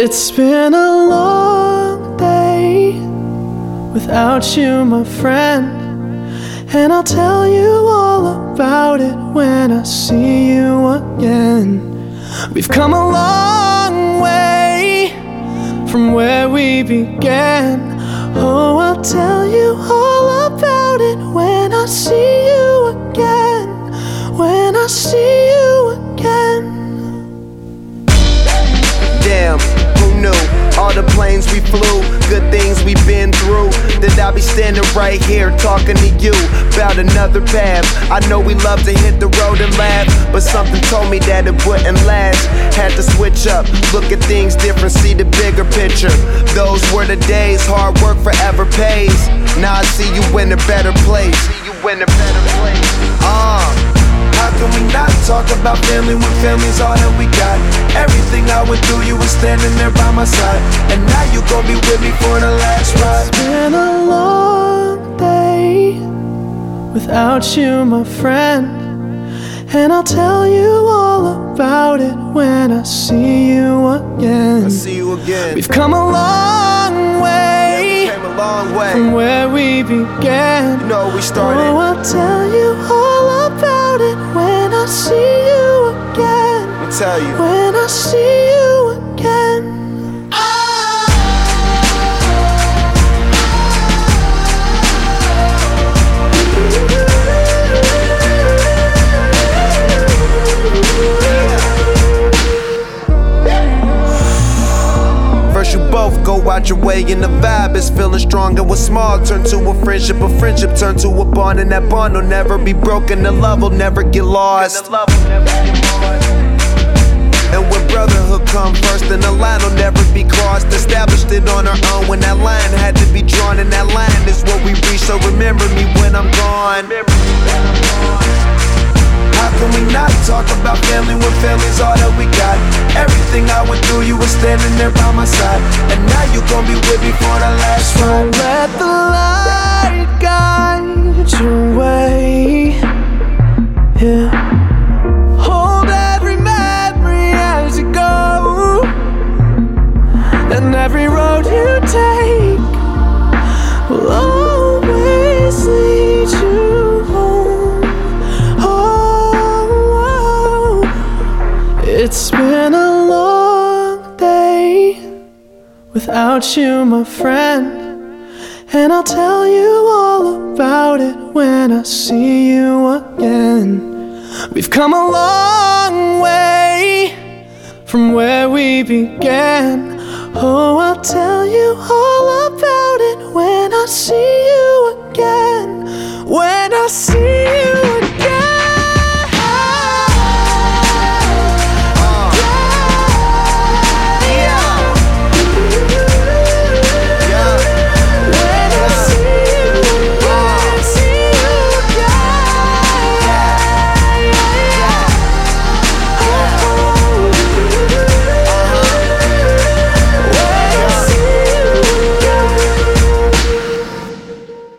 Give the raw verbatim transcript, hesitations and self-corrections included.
It's been a long day without you, my friend, and I'll tell you all about it when I see you again. We've come a long way from where we began. Oh, I'll tell you all about it when I see you again. When I see you again. Damn, who knew? All the planes we flew, good things we've been through, that I'll be standing right here talking to you about another path. I know we love to hit the road and laugh, but something told me that it wouldn't last. Had to switch up, look at things different, see the bigger picture. Those were the days, hard work forever pays. Now I see you in a better place. See you in a better place. Uh How can we not talk about family when family's all that we got? Everything I went through, you were standing there by my side, and now you gon' be with me for the last ride. It's been a long day without you, my friend, and I'll tell you all about it when I see you again. I see you again. We've come a long way, yeah, we came a long way from where we began. You know we started. Oh, I'll tell you all about it when I see you again. I'll tell you. When I see you again. You both go out your way and the vibe is feeling strong, and what's small turn to a friendship, a friendship turn to a bond, and that bond will never be broken, the love will never get lost. And when brotherhood come first, then the line will never be crossed. Established it on our own when that line had to be drawn, and that line is what we reach, so remember me when I'm gone. How can we not talk about family when family's all that we got? Everything I went through, you were standing there by my side, and now you gon' be with me for the last ride. So let the light guide your way. Yeah. Hold every memory as you go, and every road you take will always lead you home. It's been a long day without you, my friend, and I'll tell you all about it when I see you again. We've come a long way from where we began. Oh, I'll tell you all about it when I see you again. When I see you again.